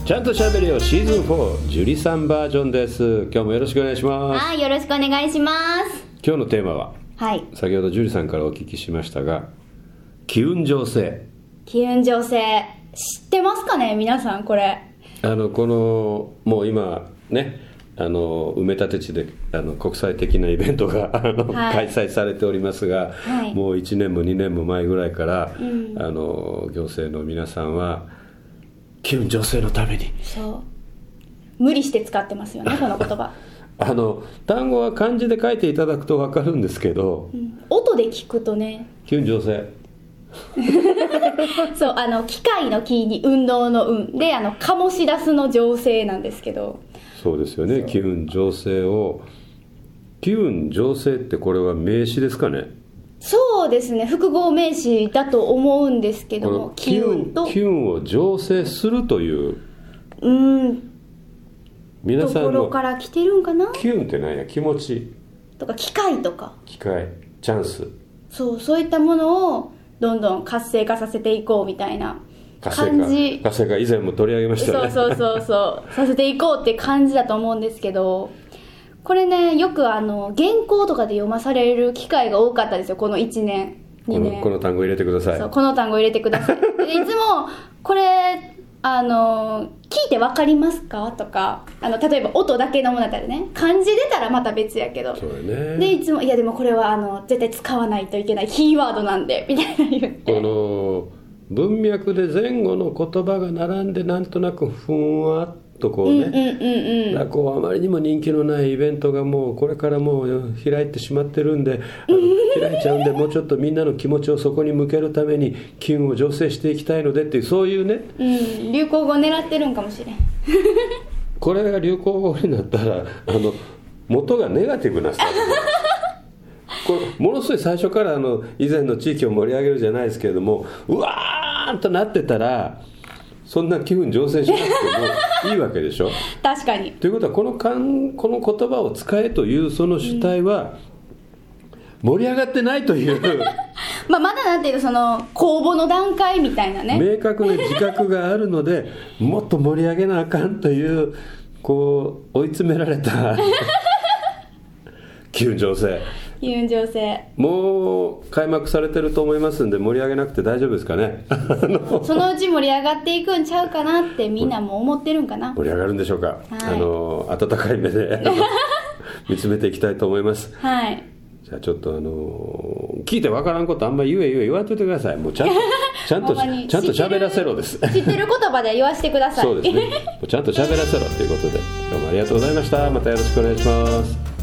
ちゃんとしゃべるよシーズン4ジュリさんバージョンです。今日もよろしくお願いします。 はい、よろしくお願いします。 今日のテーマは、 はい、 先ほどジュリさんからお聞きしましたが、機運醸成。 機運醸成知ってますかね皆さん。これこのもう今ね、埋め立て地で国際的なイベントが開催されておりますが、 はい、 もう1年も2年も前ぐらいから、行政の皆さんは機運醸成のためにそう無理して使ってますよねこの言葉単語は漢字で書いていただくと分かるんですけど、 音で聞くとね機運醸成そう機械の機に運動の運で醸し出すの醸成なんですけど、 そうですよね。機運醸成を、機運醸成ってこれは名詞ですかね。 そうですね、複合名詞だと思うんですけども、 機運を醸成するという皆さんのところから来てるんかな。 機運って何や、気持ちとか機械とか機会チャンス、 そういったものをどんどん活性化させていこうみたいな感じ。 活性化以前も取り上げましたね。 そうさせていこうって感じだと思うんですけど、これねよく原稿とかで読まされる機会が多かったですよ、この1年2年。 この単語入れてください。 そう、この単語入れてくださいでいつもこれ聞いて分かりますかとか、例えば音だけのものだったらね、漢字出たらまた別やけど、 そうだね。 でいつもいやでもこれは絶対使わないといけないキーワードなんでみたいな言って、 この文脈で前後の言葉が並んでなんとなくふんわっとこうね、だこうあまりにも人気のないイベントがもうこれからもう開いてしまってるんで開いちゃうんで、もうちょっとみんなの気持ちをそこに向けるために機運を醸成していきたいのでっていう、そういうね、 流行語狙ってるんかもしれんこれが流行語になったら元がネガティブなスタイルこれものすごい最初から以前の地域を盛り上げるじゃないですけれども、うわーんとなってたらそんな気分醸成しなくてもいいわけでしょ確かに。 ということはこの言葉を使えというその主体は盛り上がってないというまだなんていうその公募の段階みたいなね、 明確な自覚があるのでもっと盛り上げなあかんというこう追い詰められた機運醸成。 機運醸成もう開幕されてると思いますんで盛り上げなくて大丈夫ですかねそのうち盛り上がっていくんちゃうかなってみんなも思ってるんかな。 盛り上がるんでしょうか、 はい、 温かい目で見つめていきたいと思います。 はい。 じゃあちょっと聞いてわからんことあんまり言わんといてください。もうちゃんと喋らせろです。 知ってる言葉で言わせてください。 そうですね。ちゃんと喋らせろということで、どうもありがとうございました。またよろしくお願いします。